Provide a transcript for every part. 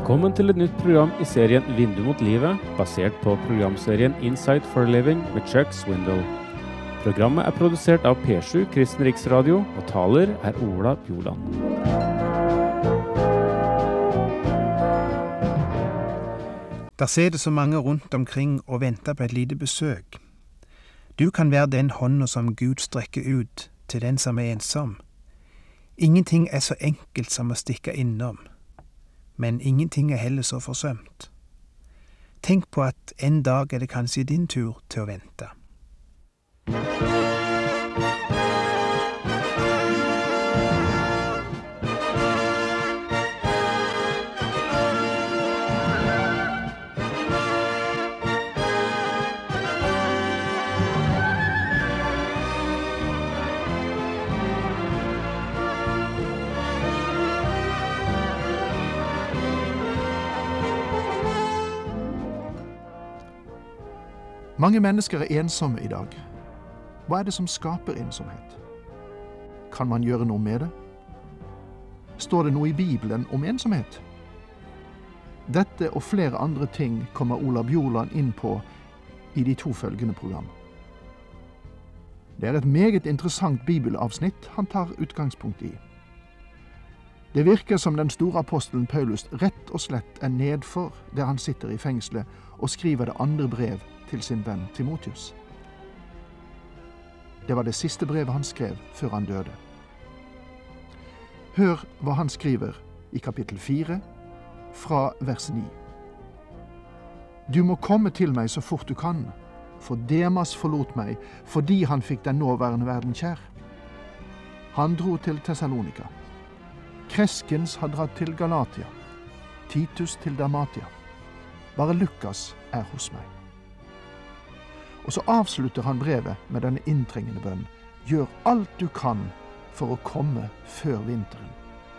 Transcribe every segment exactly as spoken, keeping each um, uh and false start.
Velkommen til et nytt program i serien Vindu mot livet, basert på programserien Insight for Living med Chuck Swindoll. Programmet er produsert av P sju Kristen Riksradio, og taler er Ola Bjoland. Der sitter så mange rundt omkring og venter på et lite besøk. Du kan være den hånden som Gud strekker ut til den som er ensom. Ingenting er så enkelt som å stikke innom. Men ingenting er heller så forsømt. Tenk på at en dag er det kanskje din tur til å vente. Mange mennesker er ensomme i dag. Hva er det som skaper ensomhet? Kan man gjøre noe med det? Står det noe i Bibelen om ensomhet? Dette og flere andre ting kommer Ola Bjoland inn på i de to følgende program. Det er et meget interessant bibelavsnitt han tar utgangspunkt i. Det virker som den store apostelen Paulus rett og slett er nedfor der han sitter i fengselet og skriver det andre brev til sin venn Timotheus. Det var det siste brevet han skrev før han døde. Hør hva han skriver i kapittel fire, fra vers ni. Du må komme til meg så fort du kan, for Demas forlot meg, fordi han fikk den nåværende verden kjær. Han dro til Thessalonika. Kreskens har dratt til Galatia, Titus til Dalmatia. Bare Lukas er hos meg. Og så avslutter han brevet med denne inntrengende bønn. Gjør alt du kan for å komme før vinteren.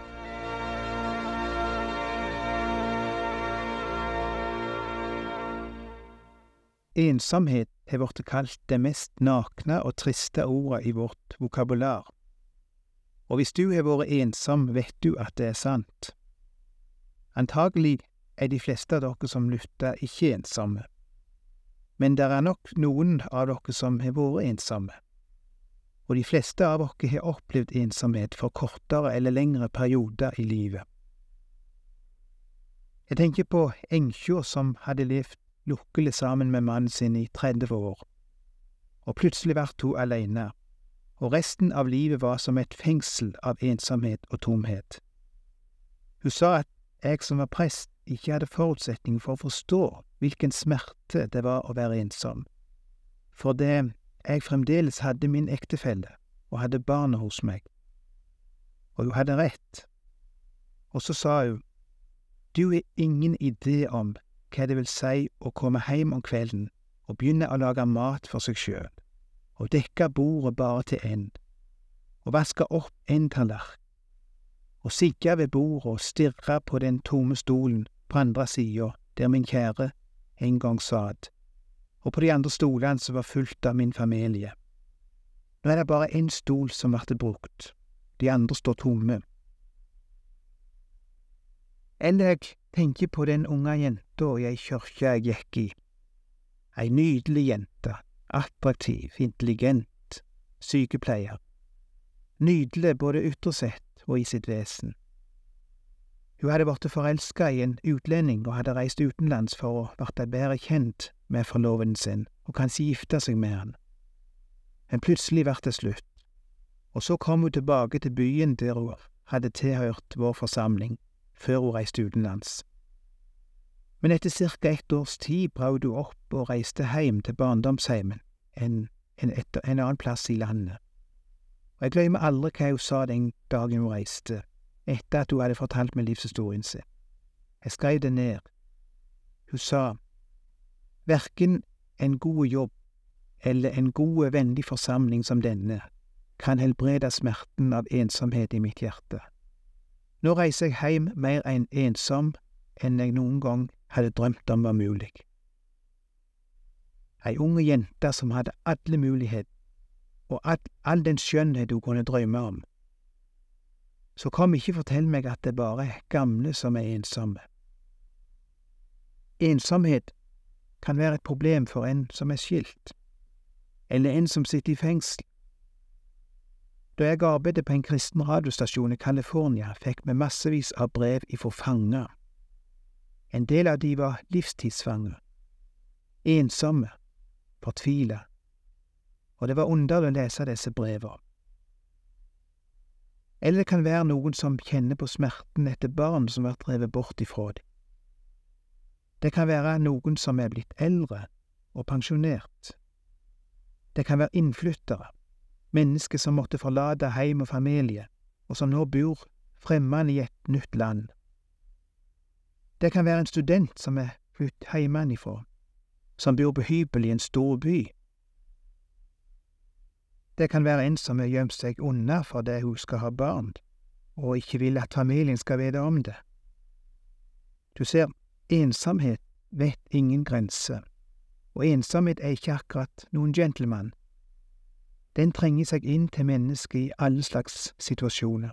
Ensomhet har vært kalt det mest nakne og triste ordet i vårt vokabular. Og hvis du har vært ensom, vet du at det er sant. Antagelig er de fleste av dere som lytter ikke ensomme. Men det er nok noen av dere som har vært ensomme. Og de fleste av dere har opplevd ensomhet for kortere eller lengre perioder i livet. Jeg tenker på enkjør som hadde levd lukkelig sammen med mannen sin i tretti år. Og plutselig ble hun alene, og resten av livet var som et fengsel av ensomhet og tomhet. Hun sa at jeg som var prest ikke hadde forutsetning for å forstå hvilken smerte det var å være ensom. For det jeg fremdeles hadde min ektefelle og hadde barnet hos meg. Og hun hadde rett. Og så sa hun, du har ingen idé om hva det vil si å komme hjem om kvelden og begynne å lage mat for seg selv, og dekke bordet bare til en, og vaske opp en tallerken, og sitte ved bordet og stirre på den tomme stolen på andre siden, der min kjære en gang satt, og på de andre stolene som var fullt av min familie. Nå er det bare en stol som ble brukt, de andre står tomme. Eller jeg tenker på den unge jenta i ei kirke jeg gikk i. Ei nydelig jente, attraktiv, intelligent, sykepleier. Nydelig både ytre sett og i sitt vesen. Hun hadde vært forelsket i en utlending og hadde reist utenlands for å bli bedre kjent med forloveden sin og kanskje gifte seg med han. Men plutselig ble det slutt, og så kom hun tilbake til byen der hun hadde tilhørt vår forsamling før hun reiste utenlands. Men etter cirka ett års tid brøt hun opp og reiste hjem til barndomsheimen, en, en, etter, en annen plass i landet. Og jeg glemmer aldri hva hun sa den dagen hun reiste, etter at hun hadde fortalt meg livshistorien sin. Jeg skrev det ned. Hun sa, hverken en god jobb eller en god, vennlig forsamling som denne kan helbrede smerten av ensomhet i mitt hjerte. Nå reiser jeg hjem mer enn ensom enn jeg noen gang hadde drømt om var mulig. Ei unge jente som hadde alle muligheter, og all, all den skjønnhet hun kunne drømme om. Så kom ikke fortell meg at det bare er gamle som er ensomme. Ensomhet kan være et problem for en som er skilt, eller en som sitter i fengsel. Da jeg arbeidet på en kristen radiostasjon i California, fikk vi massevis av brev ifra fanger. En del av de var livstidsfanger, ensomme, fortvilet, og det var underlig å lese disse brevene. Eller det kan være noen som kjenner på smerten etter barn som har drevet bort ifra dem. Det kan være noen som er blitt eldre og pensjonert. Det kan være innflyttere, mennesker som måtte forlate heim og familie, og som nå bor fremmede i et nytt land. Det kan være en student som er flyttet hjemmefra, som bor på hybel i en stor by. Det kan være en som har gjemt seg unna fordi hun skal ha barn, og ikke vil at familien skal vite om det. Du ser, ensomhet vet ingen grense, og ensomhet er ikke akkurat noen gentleman. Den trenger seg inn til mennesket i alle slags situasjoner.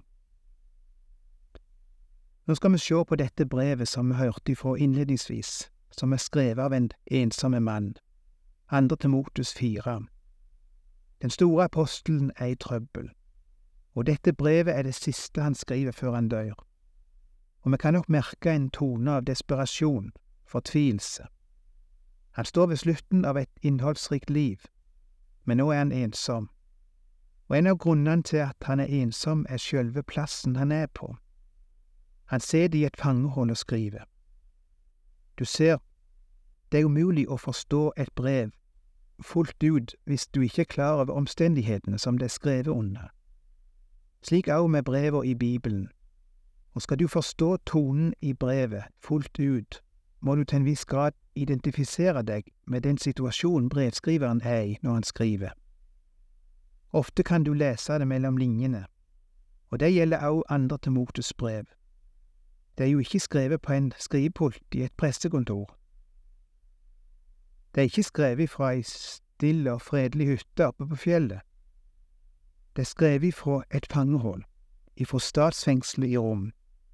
Nå skal vi se på dette brevet som vi hørte ifra innledningsvis, som er skrevet av en ensomme mann, andre Timotheus fire. Den store apostelen er i trøbbel, og dette brevet er det siste han skriver før han dør. Og vi kan nok merke en tone av desperasjon, fortvilelse. Han står ved slutten av et innholdsrikt liv, men nå er han ensom. Og en av grunnene til at han er ensom er selve plassen han er på. Han sitter i et fangehold og skriver. Du ser, det er umulig å forstå et brev fullt ut hvis du ikke er klar over omstendighetene som det er skrevet under. Slik også med brevene i Bibelen. Og skal du forstå tonen i brevet fullt ut, må du til en viss grad identifisere deg med den situasjonen brevskriveren er i når han skriver. Ofte kan du lese det mellom linjene, og det gjelder også andre Timotheus brev. Det er jo ikke skrevet på en skrivepult i et pressekontor. Det er ikke skrevet fra ei stille og fredelig hytte oppe på fjellet. Det er skrevet fra et fangehold, ifra statsfengselet i Rom.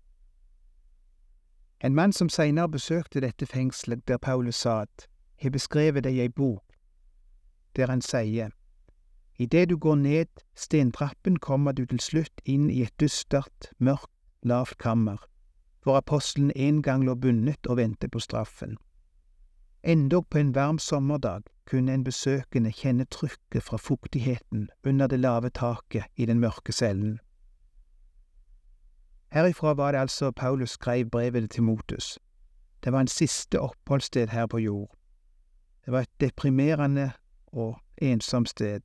En mann som senere besøkte dette fengselet der Paulus satt, har beskrevet det i ei bok, der han sier, «I det du går ned stentrappen kommer du til slutt inn i et dystert, mørkt, lavt kammer, hvor apostelen en gang lå bundet og ventet på straffen. Endog på en varm sommerdag kunne en besøkende kjenne trykket fra fuktigheten under det lave taket i den mørke cellen. Herifra var det altså Paulus skrev brevet til Timotheus. Det var en siste oppholdssted her på jord. Det var et deprimerende og ensomt sted.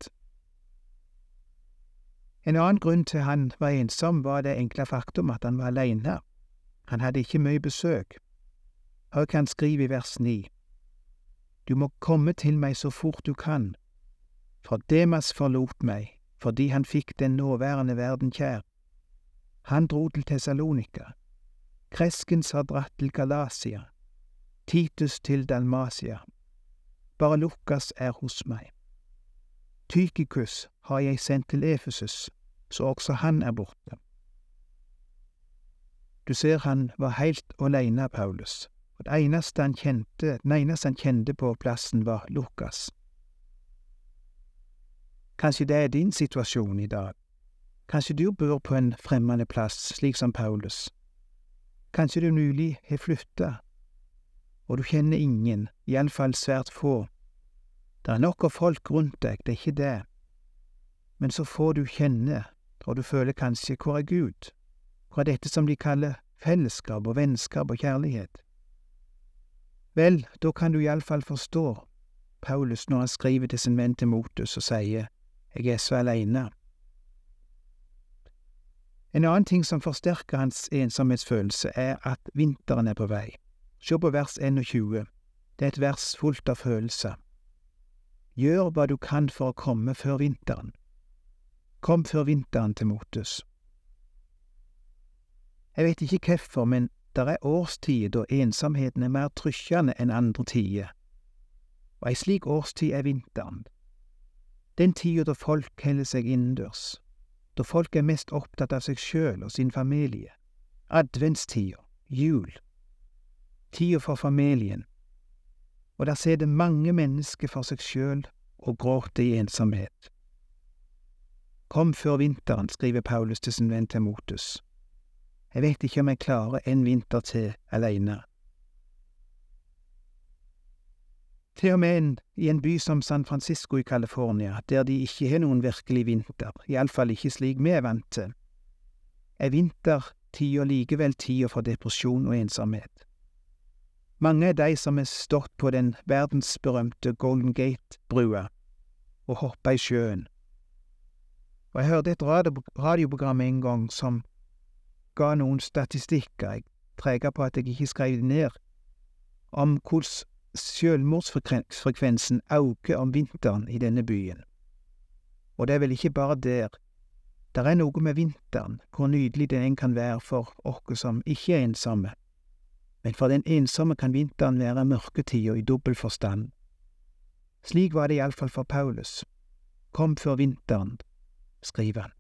En annen grunn til han var ensom var det enkle faktum at han var alene. Han hadde ikke mye besøk. Hør hva han skriver i vers ni. Du må komme til meg så fort du kan, for Demas forlot meg, fordi han fikk den nåværende verden kjær. Han dro til Thessalonika, Kreskens har dratt til Galatia, Titus til Dalmatia. Bare Lukas er hos meg. Tykikus har jeg sendt til Efesus, så også han er borte. Du ser han var helt alene, Paulus, og det eneste han kjente, den eneste han kjente på plassen var Lukas. Kanskje det er din situasjon i dag. Kanskje du bor på en fremmede plass, slik som Paulus. Kanskje du nylig har flyttet, og du kjenner ingen, i alle fall svært få. Det er nok av folk rundt deg, det er ikke det. Men så får du kjenne, og du føler kanskje, hvor er Gud? Hvor er dette som de kaller fellesskap og vennskap og kjærlighet? Vel, da kan du i alle fall forstå Paulus når han skriver til sin venn Timotheus og sier, jeg er så alene. En annen ting som forsterker hans ensomhetsfølelse er at vinteren er på vei. Se på vers tjueen. Det er et vers fullt av følelser. Gjør hva du kan for å komme før vinteren. Kom før vinteren, Timotheus. Jeg vet ikke hvorfor, men det er årstider da ensomheten er mer trykkende enn andre tider. Og ei slik årstid er vinteren. Den tida da folk holder seg innendørs. Da folk er mest opptatt av seg sjøl og sin familie. Adventstida, jul. Tida for familien, og der sitter mange mennesker for seg sjøl og gråter i ensomhet. Kom før vinteren, skriver Paulus til sin venn Timotheus. Jeg vet ikke om jeg klarer en vinter til alene. Til og med en, i en by som San Francisco i California, der de ikke har noen virkelig vinter, iallfall ikke slik vi er vant til, er vintertida likevel tida for depresjon og ensomhet. Mange er de som har stått på den verdensberømte Golden Gate-brua og hoppet i sjøen. Og jeg hørte et radioprogram en gang som ga noen statistikker, jeg treger på at jeg ikke skrev det ned, om hvordan selvmordsfrekvensen øker om vinteren i denne byen. Og det er vel ikke bare der. Det er noe med vinteren, hvor nydelig den kan være for oss som ikke er ensomme. Men for den ensomme kan vinteren være mørketida i dobbel forstand. Slik var det iallfall for Paulus. Kom før vinteren, skriver han.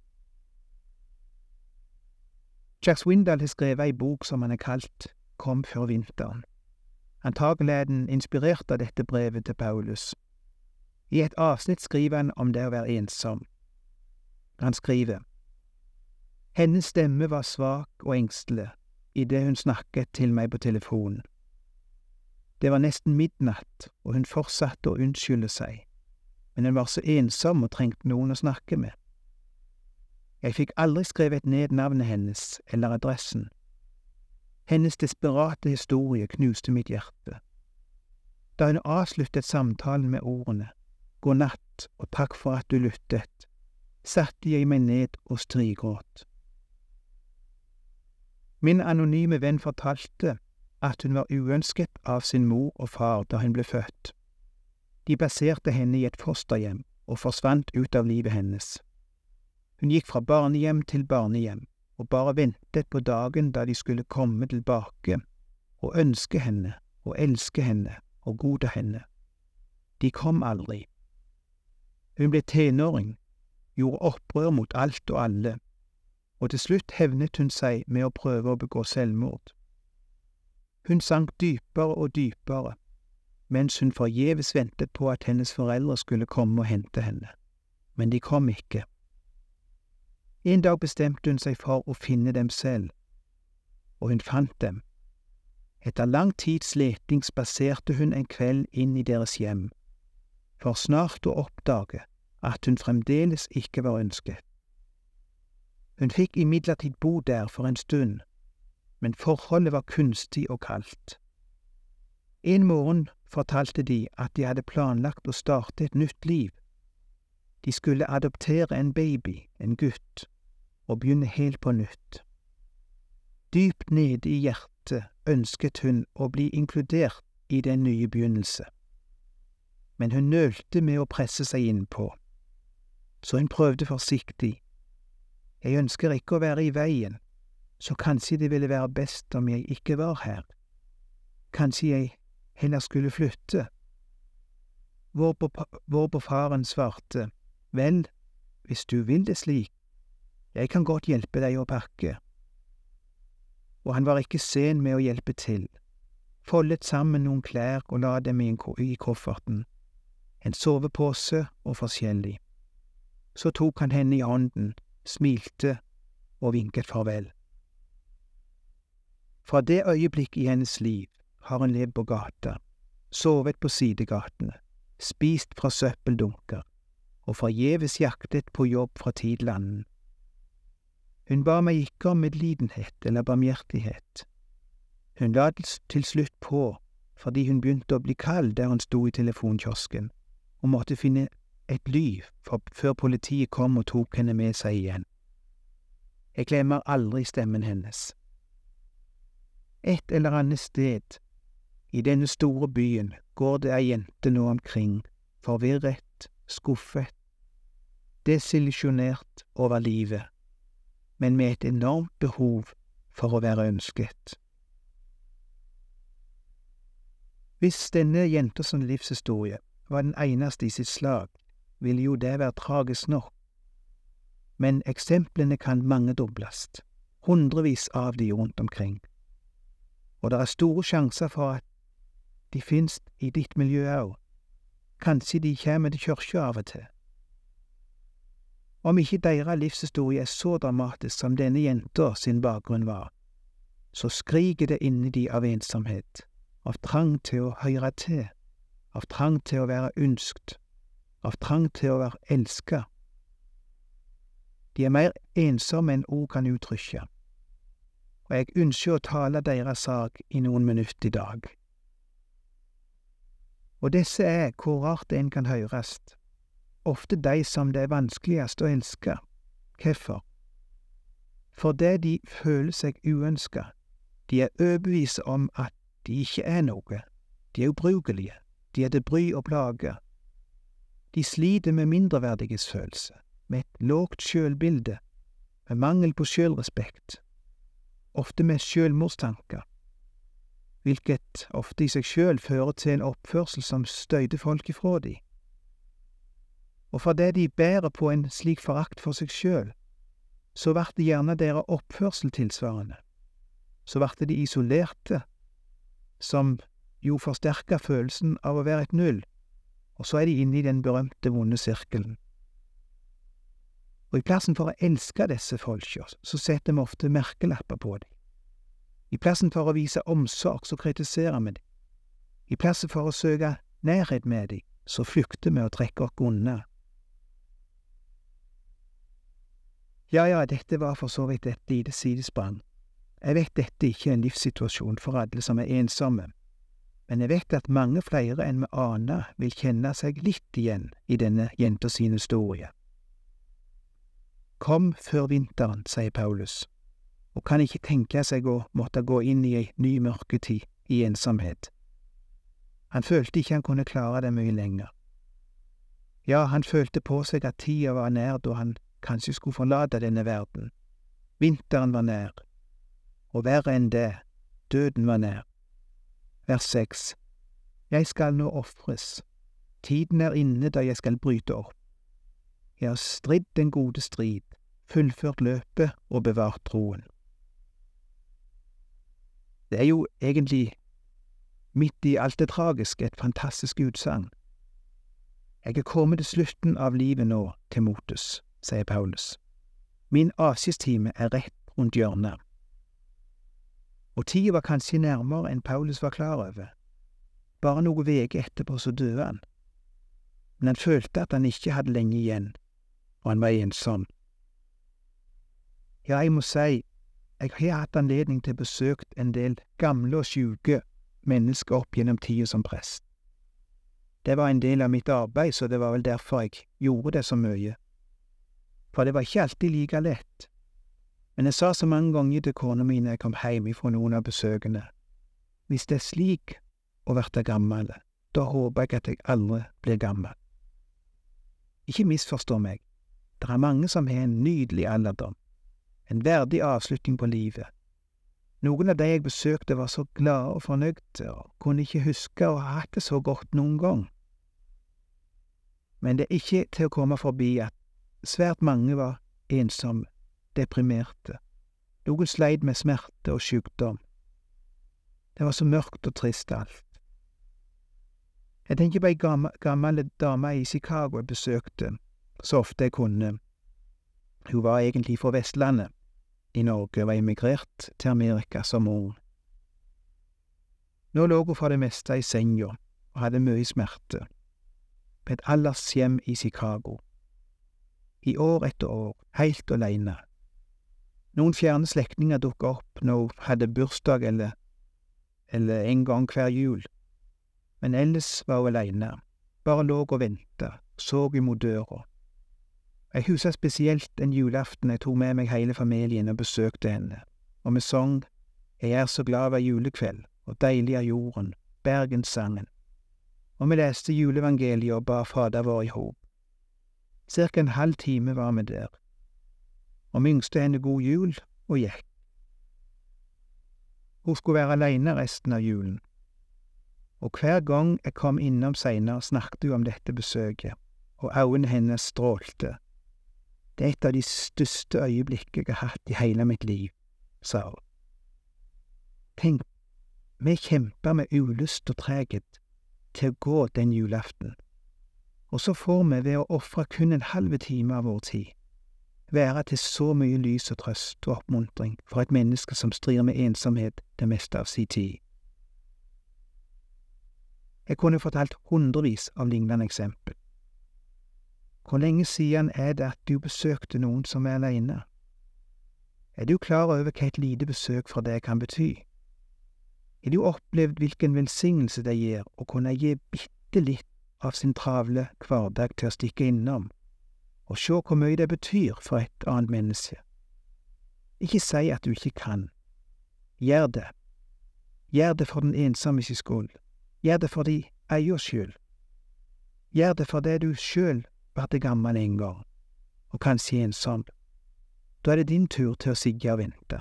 Jack Swindoll har skrevet ei bok som han har kalt Kom før vinteren. Antagelig er den inspirert av dette brevet til Paulus. I et avsnitt skriver han om det å være ensom. Han skriver: Hennes stemme var svak og engstelig i det hun snakket til meg på telefonen. Det var nesten midnatt, og hun fortsatte å unnskylde seg, men hun var så ensom og trengte noen å snakke med. Jeg fikk aldri skrevet ned navnet hennes eller adressen. Hennes desperate historie knuste mitt hjerte. Da hun avsluttet samtalen med ordene «God natt og takk for at du lyttet», satte jeg meg ned og strigråt. Min anonyme venn fortalte at hun var uønsket av sin mor og far da hun ble født. De plasserte henne i et fosterhjem og forsvant ut av livet hennes. Hun gikk fra barnehjem til barnehjem og bare ventet på dagen da de skulle komme tilbake og ønske henne og elske henne og godta henne. De kom aldri. Hun ble tenåring, gjorde opprør mot alt og alle, og til slutt hevnet hun seg med å prøve å begå selvmord. Hun sank dypere og dypere, mens hun forgjeves ventet på at hennes foreldre skulle komme og hente henne. Men de kom ikke. En dag bestemte hun seg for å finne dem selv, og hun fant dem. Etter lang tids leting spaserte hun en kveld inn i deres hjem, for snart å oppdage at hun fremdeles ikke var ønsket. Hun fikk imidlertid bo der for en stund, men forholdet var kunstig og kaldt. En morgen fortalte de at de hadde planlagt å starte et nytt liv. De skulle adoptere en baby, en gutt, og begynne helt på nytt. Dypt nede i hjertet ønsket hun å bli inkludert i den nye begynnelse. Men hun nølte med å presse seg innpå, så hun prøvde forsiktig. Jeg ønsker ikke å være i veien, så kanskje det ville være best om jeg ikke var her. Kanskje jeg heller skulle flytte. Hvorpå, hvorpå faren svarte, vel, hvis du vil det slik, jeg kan godt hjelpe deg å pakke. Og han var ikke sen med å hjelpe til. Foldet sammen noen klær og la dem i, i kofferten, en sovepose og forskjellig. Så tok han henne i hånden, smilte og vinket farvel. Fra det øyeblikk i hennes liv har hun levd på gata, sovet på sidegatene, spist fra søppeldunker og forgjeves jaktet på jobb fra tid til annen. Hun ba meg ikke om medlidenhet eller barmhjertighet. Hun la til slutt på fordi hun begynte å bli kald der hun sto i telefonkiosken og måtte finne et ly for, før politiet kom og tok henne med seg igjen. Jeg glemmer aldri stemmen hennes. Et eller annet sted i denne store byen går det ei jente nå omkring, forvirret, skuffet, desillusjonert over livet, men med et enormt behov for å være ønsket. Hvis denne jentas livshistorie var den eneste i sitt slag, ville jo det være tragisk nok. Men eksemplene kan mangedobles, hundrevis av de rundt omkring. Og det er store sjanser for at de finnes i ditt miljø også. Kanskje de kommer til kirka av og til. Om ikke deres livshistorie er så dramatisk som denne jenta sin bakgrunn var, så skriker det inni de av ensomhet, av trang til å høre til, av trang til å være ønskt, av trang til å være elsket. De er mer ensomme enn ord kan uttrykke, og jeg ønsker å tale deres sak i noen minutter i dag. Og disse er, hvor rart en kan høres, ofte de som det er vanskeligst å elske. Hvorfor? Fordi de føler seg uønsket. De er overbevist om at de ikke er noe. De er ubrukelige. De er til bry og plage. De sliter med mindreverdighetsfølelse, med et lågt selvbilde, med mangel på selvrespekt, ofte med selvmordstanker, hvilket ofte i seg selv fører til en oppførsel som støyter folk ifra de. Og fordi de bærer på en slik forakt for seg selv, så ble det gjerne deres oppførsel tilsvarende. Så ble de isolerte, som jo forsterker følelsen av å være et null, og så er de inne i den berømte vonde sirkelen. Og i plassen for å elske disse folka, så setter vi ofte merkelapper på dem. I plassen for å vise omsorg, så kritiserer vi dem. I plassen for å søke nærhet med dem, så flykter vi og trekker oss unna. Ja, ja, dette var for så vidt et lite sidesprang. Jeg vet dette ikke er en livssituasjon for alle som er ensomme, men jeg vet at mange flere enn vi aner vil kjenne seg litt igjen i denne jenta sin historie. Kom før vinteren, sier Paulus, og kan ikke tenke seg å måtte gå inn i ei ny mørketid i ensomhet. Han følte ikke han kunne klare det mye lenger. Ja, han følte på seg at tida var nær da han kanskje skulle forlate denne verden. Vinteren var nær, og verre enn det, døden var nær. Vers seks. Jeg skal nå ofres. Tiden er inne da jeg skal bryte opp. Jeg har stridd den gode strid, fullført løpet og bevart troen. Det er jo egentlig midt i alt det tragiske et fantastisk utsagn. Jeg er kommet til slutten av livet nå, Timotheus, sier Paulus. Min avskjedstime er rett rundt hjørnet. Og tida var kanskje nærmere enn Paulus var klar over. Bare noen uker etterpå så døde han. Men han følte at han ikke hadde lenge igjen, og han var ensom. Ja, jeg må si, jeg har hatt anledning til å besøke en del gamle og syke mennesker opp gjennom tida som prest. Det var en del av mitt arbeid, så det var vel derfor jeg gjorde det så mye. For det var ikke alltid like lett. Men jeg sa så mange ganger til kona mi når jeg kom hjem fra noen av besøkene, hvis det er slik å være gammel, da håper jeg at jeg aldri blir gammel. Ikke misforstå meg, det er mange som har en nydelig alderdom, en verdig avslutning på livet. Noen av de jeg besøkte var så glade og fornøyde og kunne ikke huske å ha hatt det så godt noen gang. Men det er ikke til å komme forbi at svært mange var ensomme, deprimerte. Noen sleit med smerte og sykdom. Det var så mørkt og trist alt. Jeg tenker på ei gammel, gammel dame i Chicago jeg besøkte, så ofte jeg kunne. Hun var egentlig fra Vestlandet i Norge og var emigrert til Amerika som ung. Nå lå hun for det meste i senga og hadde mye smerte, på et aldershjem i Chicago. I år etter år, helt alene. Noen fjerne slektninger dukket opp når hun hadde bursdag eller, eller en gang hver jul. Men ellers var hun alene, bare lå og ventet, så imot døra. Jeg husker spesielt en julaften jeg tok med meg hele familien og besøkte henne, og vi sang «Jeg er så glad hver julekveld» og «Deilig er jorden», Bergenssangen. Og vi leste juleevangeliet og ba Fader vår i hop. Cirka en halv time var vi der, og vi yngste henne god jul og gikk. Hun skulle være alene resten av julen, og hver gang jeg kom innom senere snakket hun om dette besøket, og øynene hennes strålte. Det er et av de største øyeblikk jeg har hatt i hele mitt liv, sa hun. Tenk, Vi kjemper med ulyst og treghet til å gå den julaften, og så får vi ved å offre kun en halv time av vår tid være til så mye lys og trøst og oppmuntring for et menneske som strir med ensomhet det meste av sin tid. Jeg kunne fortalt hundrevis av lignende eksempel. Hvor lenge siden er det at du besøkte noen som er alene? Er du klar over hva et lite besøk for deg kan bety? Har du opplevd hvilken velsignelse det gir å kunne gi bitte litt av sin travle hverdag til å stikke innom, og se hvor mye det betyr for et annet menneske? Ikke si at du ikke kan. Gjør det. Gjør det for den ensomme sin skyld. Gjør det for din egen skyld. Gjør det for det du selv ble gammel en gang, og kanskje ensom. Da er det din tur til å sigge og vente.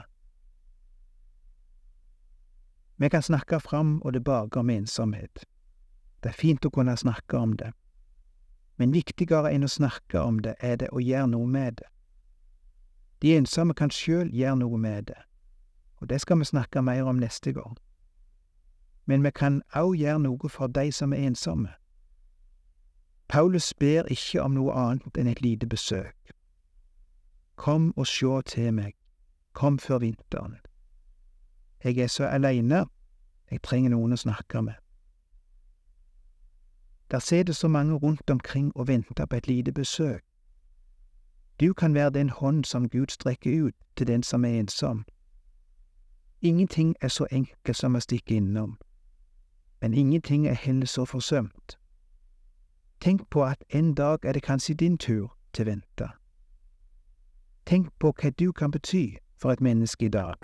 Vi kan snakke fram og tilbake om ensomhet. Det er fint å kunne snakke om det. Men viktigere enn å snakke om det er det å gjøre noe med det. De ensomme kan selv gjøre noe med det, og det skal vi snakke mer om neste gang. Men vi kan også gjøre noe for de som er ensomme. Paulus ber ikke om noe annet enn et lite besøk. Kom og se til meg, kom før vinteren. Jeg er så alene, jeg trenger noen å snakke med. Der sitter så mange rundt omkring og venter på et lite besøk. Du kan være den hånd som Gud strekker ut til den som er ensom. Ingenting er så enkelt som å stikke innom, men ingenting er heller så forsømt. Tenk på at en dag er det kanskje din tur til å vente. Tenk på hva du kan bety for et menneske i dag.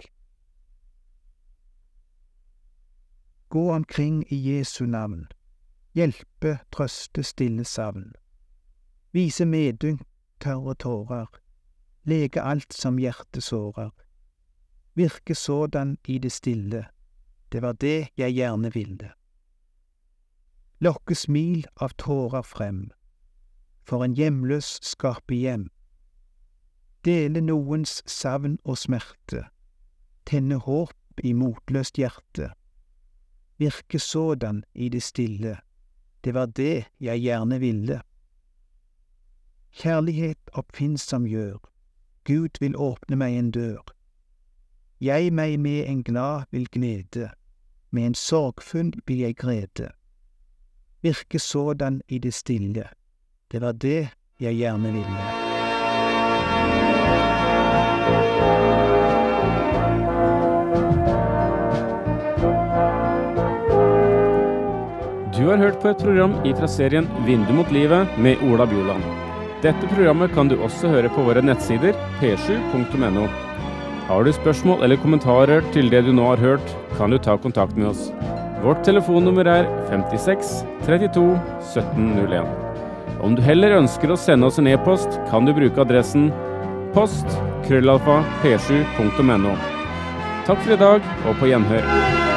Gå omkring i Jesu navn. Hjelpe, trøste, stille savn. Vise medynk, tørre tårer. Lege alt som hjertet sårer. Virke sådan i det stille. Det var det jeg gjerne ville. Lokke smil av tårer frem. For en hjemløs skape hjem. Dele noens savn og smerte. Tenne håp i motløst hjerte. Virke sådan i det stille. Det var det jeg gjerne ville. Kjærlighet oppfinnsom gjør. Gud vil åpne meg en dør. Jeg meg med en glad vil glede. Med en sorgfull vil jeg grede. Virke sådan i det stille. Det var det jeg gjerne ville. Du har hørt på et program fra serien Vindu mot livet med Ola Bjoland. Dette programmet kan du også høre på våre nettsider p sju punktum n o. Har du spørsmål eller kommentarer til det du nå har hørt, kan du ta kontakt med oss. Vårt telefonnummer er femtiseks trettito sytten null en. Om du heller ønsker å sende oss en e-post, kan du bruke adressen post krøllalfa p sju punktum n o. Takk for i dag, og på gjenhør.